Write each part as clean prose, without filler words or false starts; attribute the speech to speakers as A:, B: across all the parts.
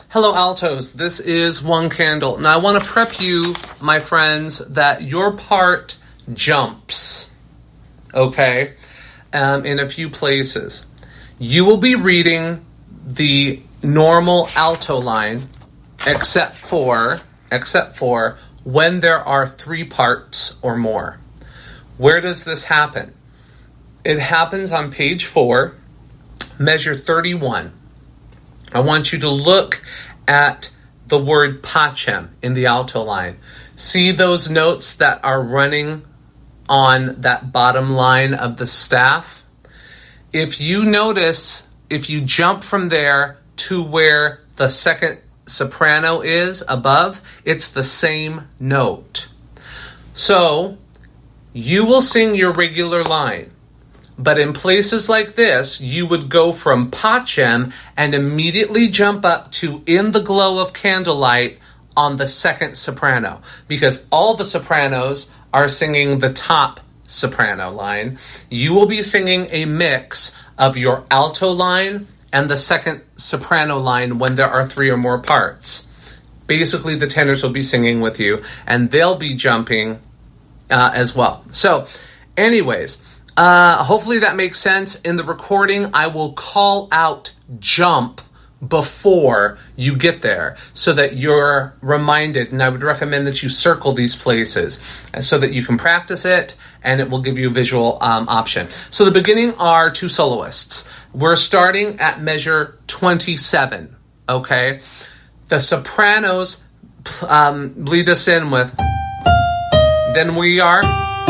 A: Hello, altos. This is One Candle. Now, I want to prep you, my friends, that your part jumps, okay, in a few places. You will be reading the normal alto line, except for when there are 3 parts or more. Where does this happen? It happens on page 4, measure 31. I want you to look at the word pacem in the alto line. See those notes that are running on that bottom line of the staff? If you notice, if you jump from there to where the second soprano is above, it's the same note. So, you will sing your regular line. But in places like this, you would go from pacem and immediately jump up to In the Glow of Candlelight on the second soprano. Because all the sopranos are singing the top soprano line. You will be singing a mix of your alto line and the second soprano line when there are 3 or more parts. Basically, the tenors will be singing with you, and they'll be jumping as well. So, anyways, hopefully that makes sense. In the recording, I will call out jump before you get there so that you're reminded, and I would recommend that you circle these places so that you can practice it and it will give you a visual option. So the beginning are 2 soloists. We're starting at measure 27, okay? The sopranos lead us in with, then we are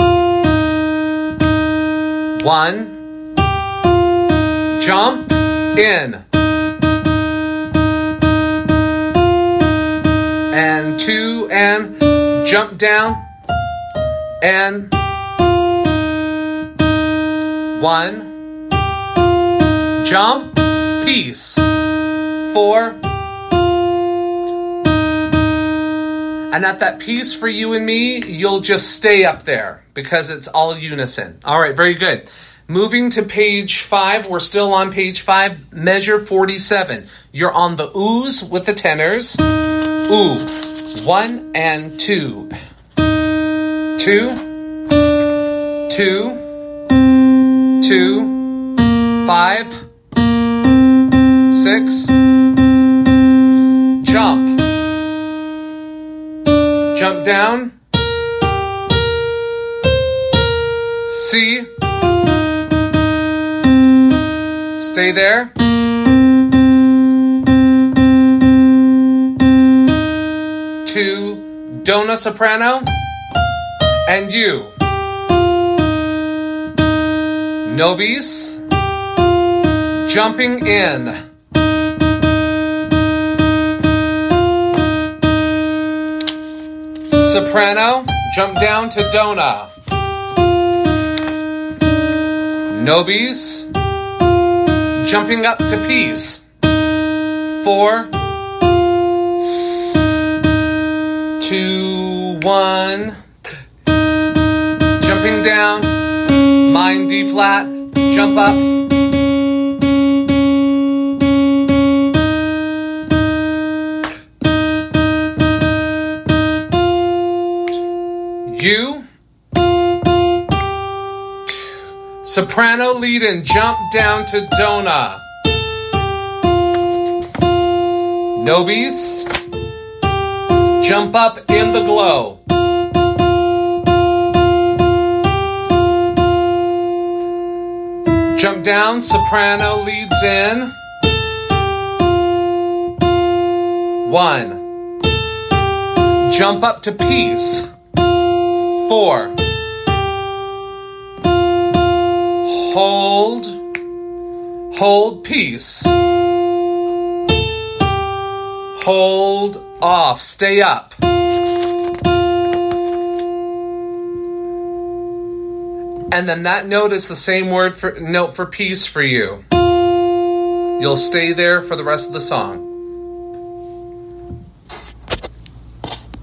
A: 1, jump in, and 2, and jump down, and 1, jump, peace, 4, and at that piece for you and me, you'll just stay up there because it's all unison. All right, very good. Moving to page 5, we're still on page 5, measure 47. You're on the oohs with the tenors. Ooh, 1 and 2. 2, 2, 2, 5, 6, jump. Jump down, C, stay there, 2, dona soprano, and U, nobis, jumping in. Soprano, jump down to dona. Nobis, jumping up to piece. 4, 2, 1. Jumping down, mine D flat, jump up. U, soprano lead and jump down to dona. Nobis, jump up in the glow. Jump down, soprano leads in. 1, jump up to piece. 4, hold, peace, hold, off, stay up, and then that note is the same note for peace for you. You'll stay there for the rest of the song.